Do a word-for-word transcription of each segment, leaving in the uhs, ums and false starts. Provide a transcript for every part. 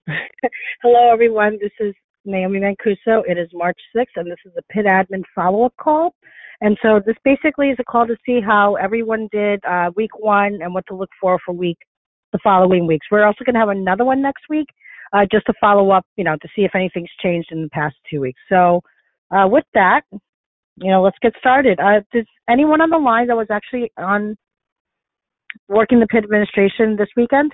Hello, everyone. This is Naomi Mancuso. It is March sixth, and this is a P I D admin follow-up call. And so this basically is a call to see how everyone did uh, week one and what to look for for week the following weeks. We're also going to have another one next week, uh, just to follow up, you know, to see if anything's changed in the past two weeks. So uh, with that, you know, let's get started. Uh, does anyone on the line that was actually on working the P I D administration this weekend?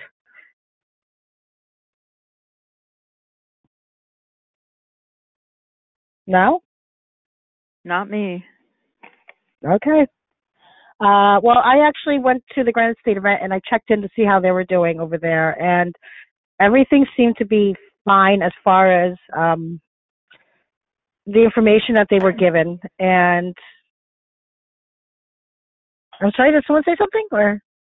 No? Not me. Okay. Uh, well, I actually went to the Granite State event and I checked in to see how they were doing over there, and everything seemed to be fine as far as um, the information that they were given. And I'm sorry, did someone say something? Or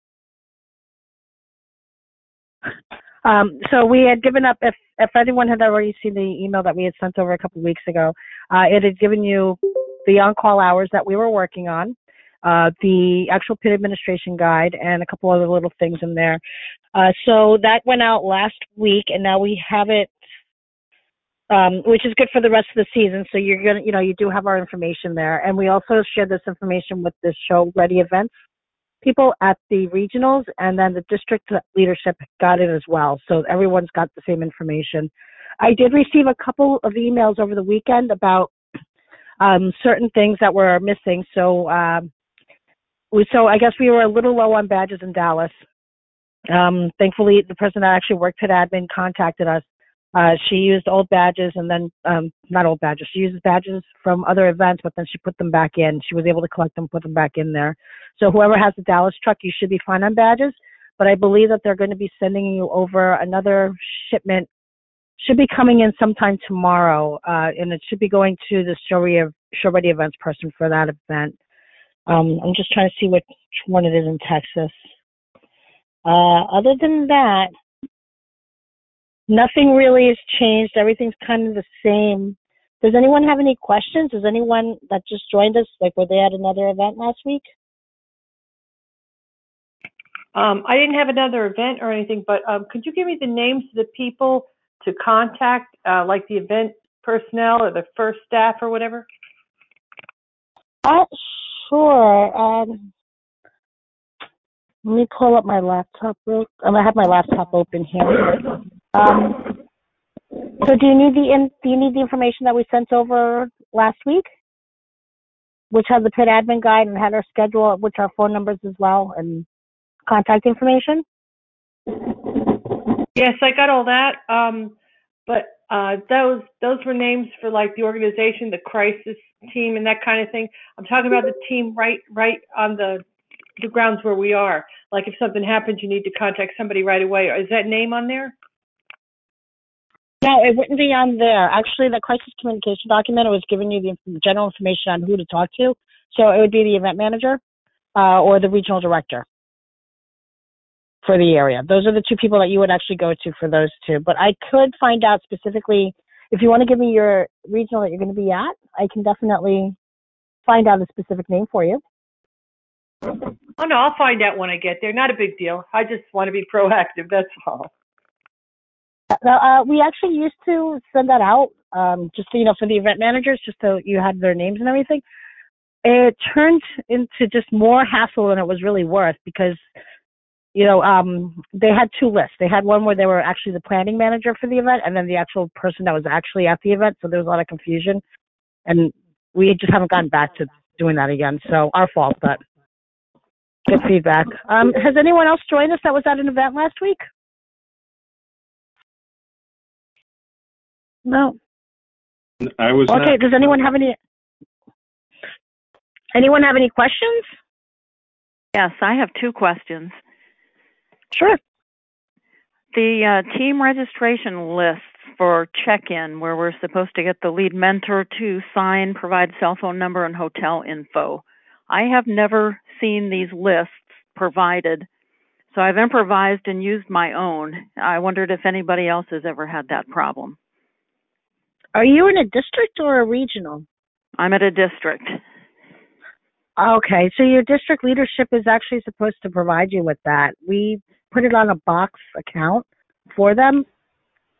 um, so we had given up. If if anyone had already seen the email that we had sent over a couple of weeks ago, uh, it had given you the on-call hours that we were working on, uh, the actual P I D administration guide, and a couple other little things in there. Uh, so that went out last week, and now we have it, um, which is good for the rest of the season. So you're gonna, you know, you do have our information there, and we also share this information with the show ready events people at the regionals, and then the district leadership got it as well. So everyone's got the same information. I did receive a couple of emails over the weekend about um, certain things that were missing. So, um, we, so I guess we were a little low on badges in Dallas. Um, thankfully, the person that actually worked at admin contacted us. Uh, she used old badges and then, um, not old badges, she uses badges from other events, but then she put them back in. She was able to collect them, put them back in there. So whoever has the Dallas truck, you should be fine on badges. But I believe that they're going to be sending you over another shipment, should be coming in sometime tomorrow, uh, and it should be going to the show ready, show ready events person for that event. Um, I'm just trying to see which one it is in Texas. Uh, other than that, nothing really has changed. Everything's kind of the same. Does anyone have any questions? Does anyone that just joined us, like, were they at another event last week? Um, I didn't have another event or anything, but um, could you give me the names of the people to contact, uh, like the event personnel or the first staff or whatever? Uh, sure. Um, let me pull up my laptop. Real, um, I have my laptop open here. Um, so do you need the in, do you need the information that we sent over last week, which had the P I D admin guide and had our schedule, which our phone numbers as well, and contact information? Yes, I got all that. Um, but uh, those those were names for like the organization, the crisis team, and that kind of thing. I'm talking about the team right right on the the grounds where we are. Like if something happens, you need to contact somebody right away. Is that name on there? No, it wouldn't be on there. Actually, the crisis communication document, it was giving you the general information on who to talk to. So it would be the event manager uh, or the regional director for the area. Those are the two people that you would actually go to for those two. But I could find out specifically, if you want to give me your regional that you're going to be at, I can definitely find out a specific name for you. Oh no, I'll find out when I get there. Not a big deal. I just want to be proactive. That's all. Uh, we actually used to send that out, um, just you know, for the event managers, just so you had their names and everything. It turned into just more hassle than it was really worth because, you know, um, they had two lists. They had one where they were actually the planning manager for the event, and then the actual person that was actually at the event. So there was a lot of confusion, and we just haven't gotten back to doing that again. So our fault, but good feedback. Um, has anyone else joined us that was at an event last week? No. I was Okay. not. Does anyone have any? Anyone have any questions? Yes, I have two questions. Sure. The uh, team registration lists for check-in, where we're supposed to get the lead mentor to sign, provide cell phone number, and hotel info. I have never seen these lists provided, so I've improvised and used my own. I wondered if anybody else has ever had that problem. Are you in a district or a regional? I'm at a district. Okay, so your district leadership is actually supposed to provide you with that. We put it on a box account for them.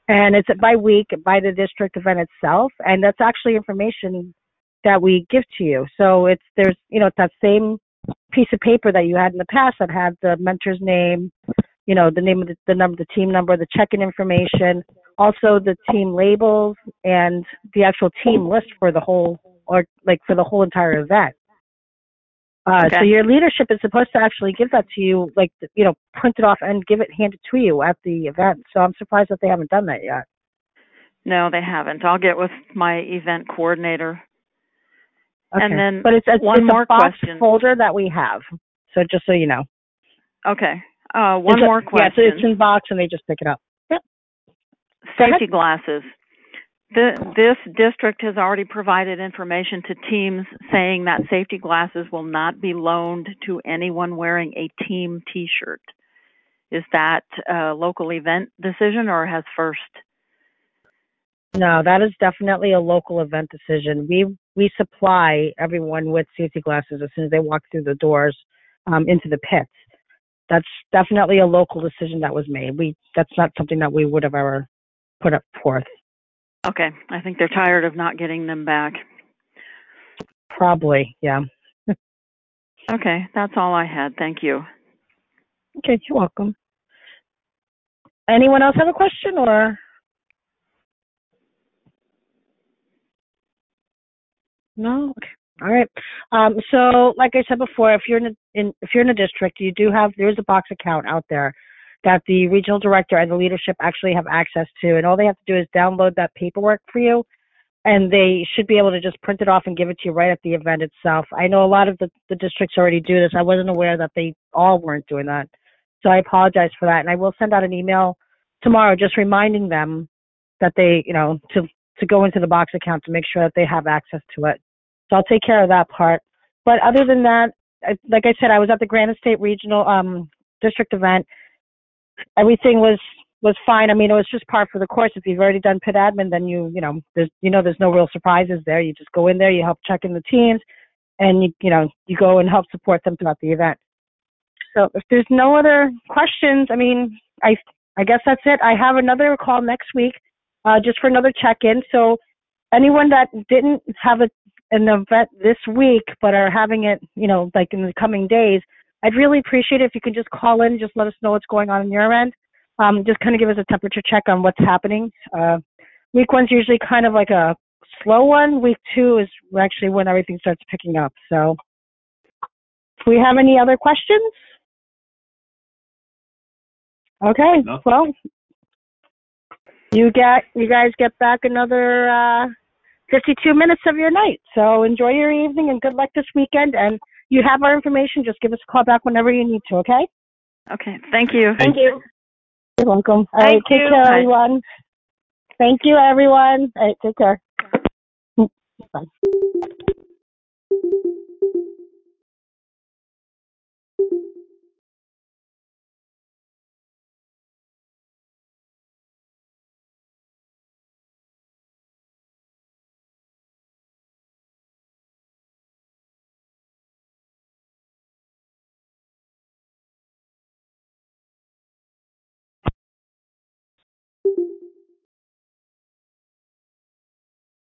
And it's by week by the district event itself, and that's actually information that we give to you. So it's there's you know it's that same piece of paper that you had in the past that had the mentor's name, you know, the name of the, the number, the team number, the check-in information, also the team labels, and the actual team list for the whole or like for the whole entire event. Uh, Okay. So your leadership is supposed to actually give that to you, like, you know, print it off and give it, hand it to you at the event. So I'm surprised that they haven't done that yet. No, they haven't. I'll get with my event coordinator. Okay. And then but it's, it's, one it's more a box question. folder that we have. So just so you know. Okay. Uh, one It's a- more question. Yeah, so it's in box and they just pick it up. Yep. Safety glasses. The, this district has already provided information to teams saying that safety glasses will not be loaned to anyone wearing a team T-shirt. Is that a local event decision or has First? No, that is definitely a local event decision. We we supply everyone with safety glasses as soon as they walk through the doors um, into the pits. That's definitely a local decision that was made. We that's not something that we would have ever put up forth. Okay. I think they're tired of not getting them back. Probably, yeah. Okay. That's all I had. Thank you. Okay, you're welcome. Anyone else have a question or? No? Okay. All right. Um, so, like I said before, if you're in, a, in if you're in a district, you do have there is a box account out there that the regional director and the leadership actually have access to, and all they have to do is download that paperwork for you, and they should be able to just print it off and give it to you right at the event itself. I know a lot of the, the districts already do this. I wasn't aware that they all weren't doing that, so I apologize for that. And I will send out an email tomorrow just reminding them that they, you know, to to go into the box account to make sure that they have access to it. So I'll take care of that part. But other than that, I, like I said, I was at the Granite State Regional um, District event. Everything was was fine. I mean, it was just par for the course. If you've already done pit admin, then you you know there's you know there's no real surprises there. You just go in there, you help check in the teams, and you you know you go and help support them throughout the event. So if there's no other questions, I mean, I I guess that's it. I have another call next week, uh, just for another check-in. So anyone that didn't have a, an event this week but are having it, you know, like in the coming days, I'd really appreciate it if you could just call in, just let us know what's going on in your end. Um, just kind of give us a temperature check on what's happening. Uh, week one's usually kind of like a slow one. Week two is actually when everything starts picking up. So, do we have any other questions? Okay, No. well, you get you guys get back another uh, fifty-two minutes of your night. So enjoy your evening and good luck this weekend. And you have our information. Just give us a call back whenever you need to. Okay? Okay. Thank you. Thank you. You're welcome. All Thank right, take you. care, Bye. everyone. Thank you, everyone. All right, take care. Bye.